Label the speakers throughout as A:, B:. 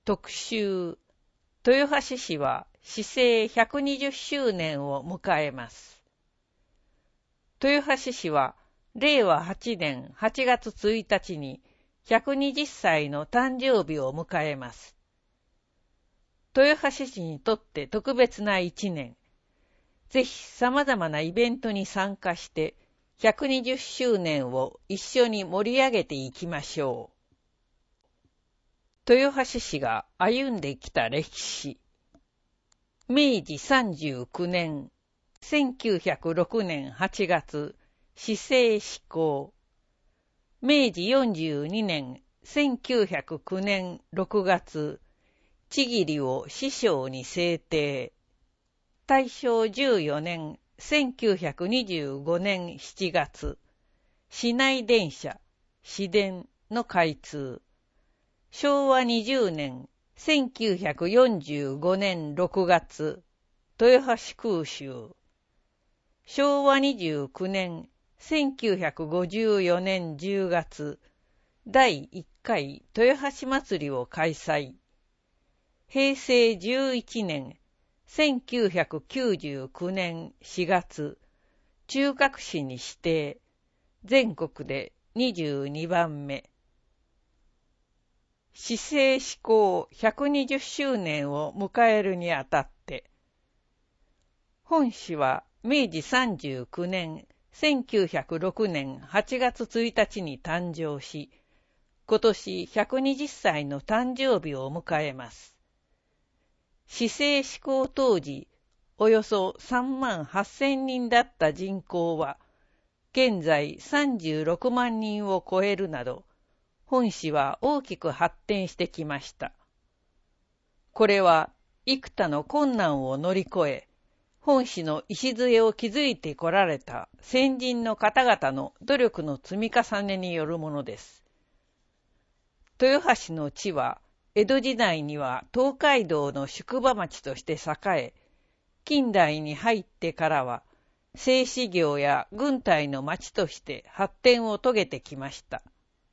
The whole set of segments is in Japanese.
A: 特集。豊橋市は市政120周年を迎えます。豊橋市は令和8年8月1日に120歳の誕生日を迎えます。豊橋市にとって特別な一年。ぜひ様々なイベントに参加して120周年を一緒に盛り上げていきましょう。豊橋市が歩んできた歴史。明治39年、1906年8月、市政施行。明治42年、1909年6月、千切を市章に制定。大正14年、1925年7月、市内電車、市電の開通。昭和20年、1945年6月、豊橋空襲。昭和29年、1954年10月、第1回豊橋祭りを開催。平成11年、1999年4月、中核市に指定。全国で22番目。市政施行120周年を迎えるにあたって、本市は明治39年1906年8月1日に誕生し、今年120歳の誕生日を迎えます。市政施行当時、およそ3万8000人だった人口は、現在36万人を超えるなど、本市は大きく発展してきました。これは幾多の困難を乗り越え、本市の礎を築いてこられた先人の方々の努力の積み重ねによるものです。豊橋の地は、江戸時代には東海道の宿場町として栄え、近代に入ってからは、製糸業や軍隊の町として発展を遂げてきました。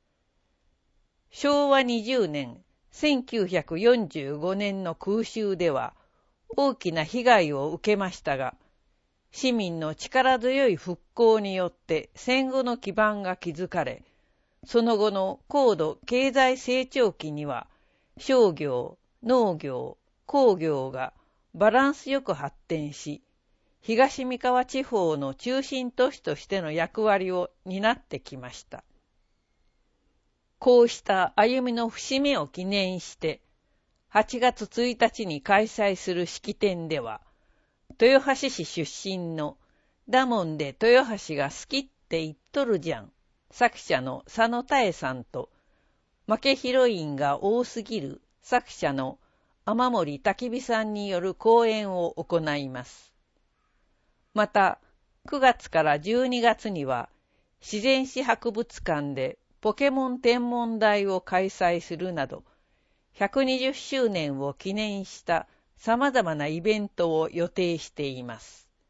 A: 昭和20年、1945年の空襲では大きな被害を受けましたが、市民の力強い復興によって戦後の基盤が築かれ、その後の高度経済成長期には商業、農業、工業がバランスよく発展し、東三河地方の中心都市としての役割を担ってきました。こうした歩みの節目を記念して、8月1日に開催する式典では、豊橋市出身のだもんで豊橋が好きって言っとるじゃん、作者の佐野妙さんと、負けヒロインが多すぎる作者の雨森焚火さんによる講演を行います。また、9月から12月には、自然史博物館でポケモン天文台を開催するなど、120周年を記念した様々なイベントを予定しています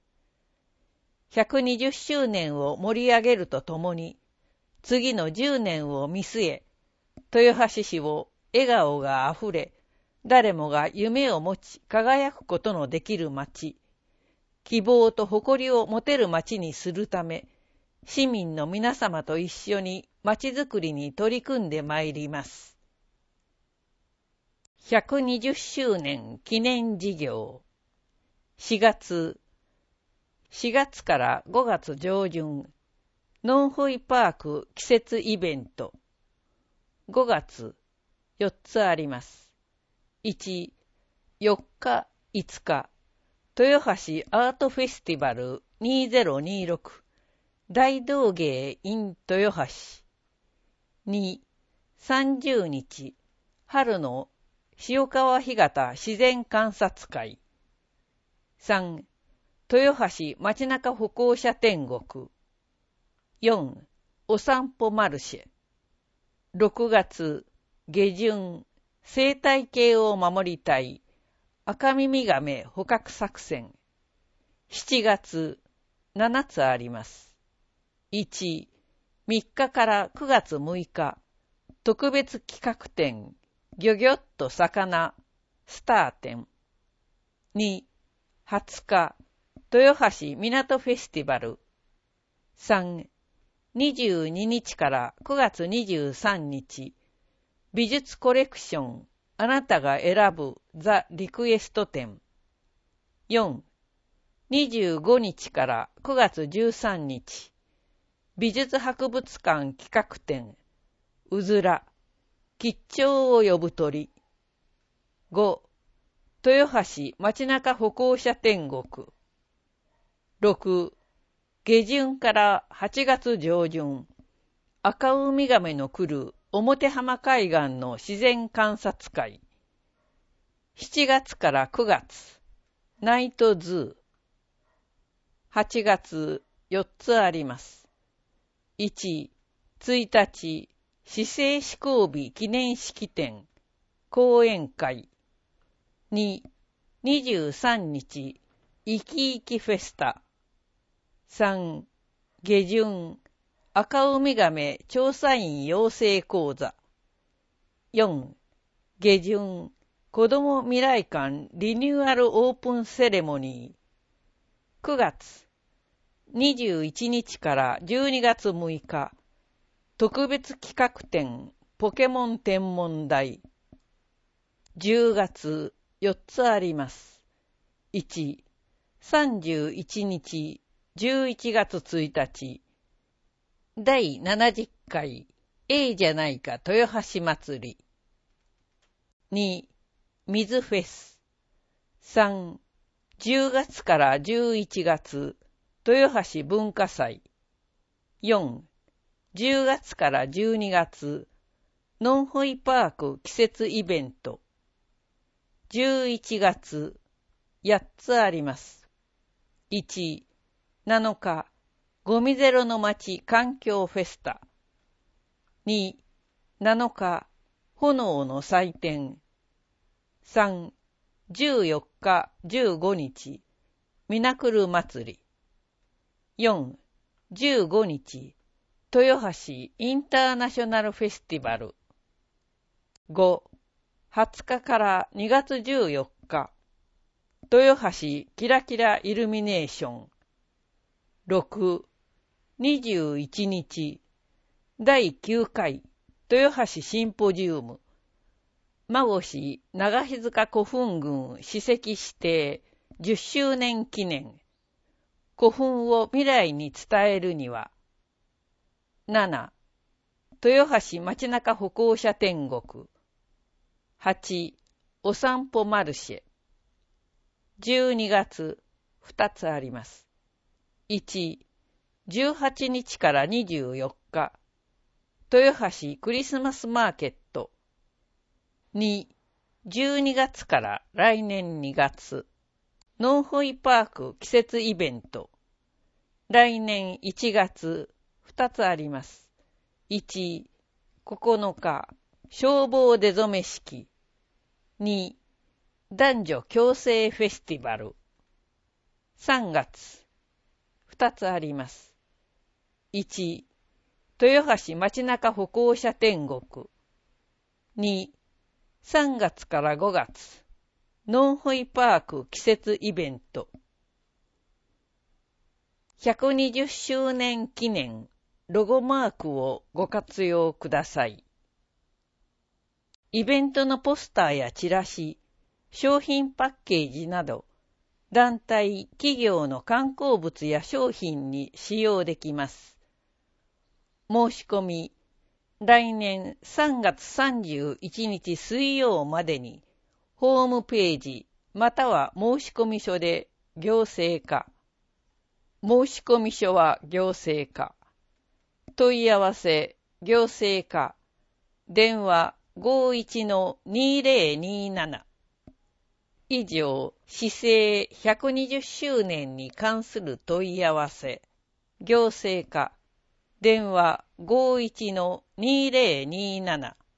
A: 。120周年を盛り上げるとともに、次の10年を見据え、豊橋市を笑顔があふれ、誰もが夢を持ち輝くことのできる街、希望と誇りを持てる街にするため、市民の皆様と一緒に街づくりに取り組んでまいります。120周年記念事業。4月から5月上旬、ノンホイパーク季節イベント。5月、4つあります。1、4日、5日、豊橋アートフェスティバル2026大道芸 in 豊橋。2、30日、春の塩川干潟自然観察会。3、豊橋街中歩行者天国。4、お散歩マルシェ。6月下旬、生態系を守りたい赤耳亀捕獲作戦。7月、7つあります。1、3日から9月6日、特別企画展、 ギョギョッと魚、スター展。2、20日、豊橋港フェスティバル。3、22日から9月23日、美術コレクション、あなたが選ぶザ・リクエスト展。4、25日から9月13日、美術博物館企画展、うずら、吉兆を呼ぶ鳥。5、豊橋街中歩行者天国。6、下旬から8月上旬、赤ウミガメの来る表浜海岸の自然観察会。7月から9月、ナイトズー。8月4つあります。1、1日、市政施行日記念式典、講演会。2、23日、いきいきフェスタ。3、下旬、赤ウミガメ調査員養成講座。4、下旬、子ども未来館リニューアルオープンセレモニー。9月、21日から12月6日、特別企画展ポケモン天文台。10月、4つあります。1、31日、11月1日、第70回、じゃないか豊橋祭り。2、水フェス。3、10月から11月、豊橋文化祭。4、10月から12月、ノンホイパーク季節イベント。11月、8つあります。1、7日、ゴミゼロの街環境フェスタ。2、7日、炎の祭典。3、14日、15日、ミナクル祭り。4、15日、豊橋インターナショナルフェスティバル。5、20日から2月14日、豊橋キラキライルミネーション。6、21日、第9回豊橋シンポジウム。馬越長日塚古墳群史跡指定10周年記念。古墳を未来に伝えるには。7、豊橋街中歩行者天国。8、お散歩マルシェ。12月、2つあります。1、18日から24日、豊橋クリスマスマーケット。2、12月から来年2月、ノンホイパーク季節イベント。来年1月、2つあります。1、9日、消防出初め式。2、男女共生フェスティバル。3月、2つあります。1、豊橋街中歩行者天国。2、3月から5月、ノンホイパーク季節イベント。120周年記念ロゴマークをご活用ください。イベントのポスターやチラシ、商品パッケージなど、団体・企業の観光物や商品に使用できます。申し込み、来年3月31日水曜までに、ホームページまたは申込書で行政課。申込書は行政課。問い合わせ、行政課。電話51-2027。以上、市政120周年に関する問い合わせ。行政課。電話51-2027